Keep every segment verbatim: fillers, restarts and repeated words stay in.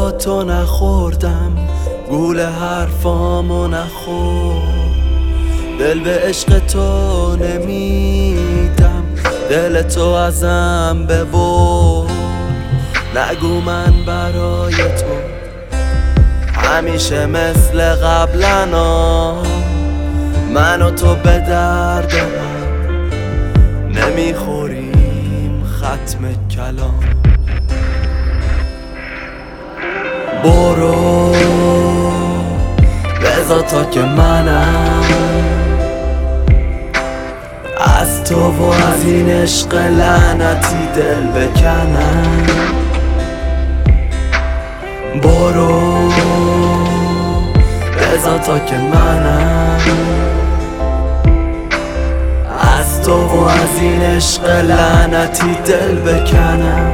با تو نخوردم، گول حرفامو نخور. دل به عشق تو نمیدم، دل تو ازم ببر. نگو من برای تو همیشه مثل قبلنا، من و تو به درد هم نمیخوریم ختم کلام. برو بذار تا که منم از تو و از این عشق لعنتی دل بکنم. برو بذار تا که منم از تو و از این عشق لعنتی دل بکنم.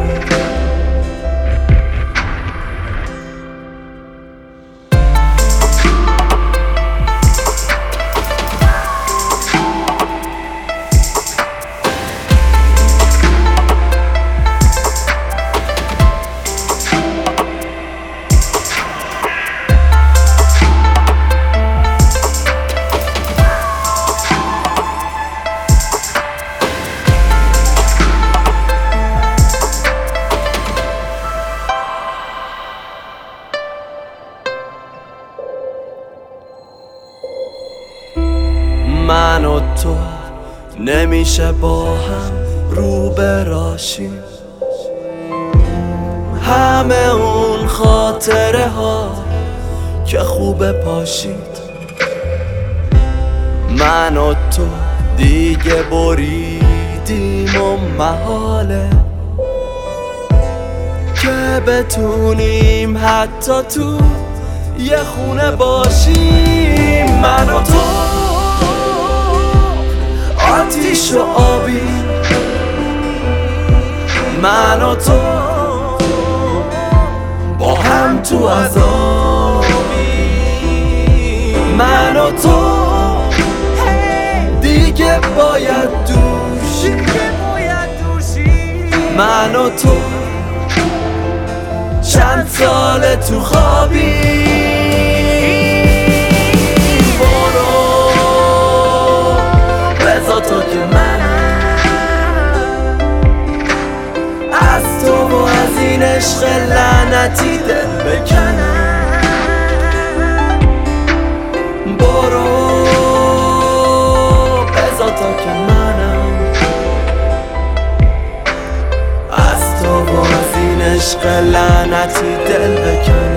من و تو نمیشه با هم رو براشیم، همه اون خاطره ها که خوب پاشید. من و تو دیگه بریدیم و محاله که بتونیم حتی تو یه خونه باشیم. من و تو آتیش و آبی، من و تو با هم تو عذابی. من و تو دیگه باید دوشی، من و تو چند سال تو خوابی. تا که من از تو و از این عشق لعنتی دل بکنم. برو بذار تا که منم از تو و از این عشق لعنتی دل بکنم.